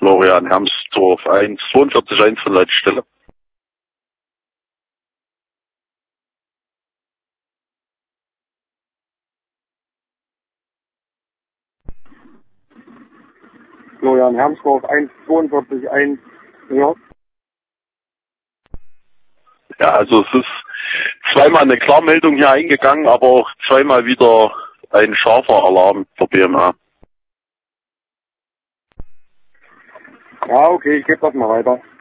Florian Hermsdorf 1, 42 von Leitstelle. Florian Hermsdorf 1, 42, 1, ja. Ja, also es ist zweimal eine Klarmeldung hier eingegangen, aber auch zweimal wieder ein scharfer Alarm für BMA. Ja, okay, ich gebe das mal weiter.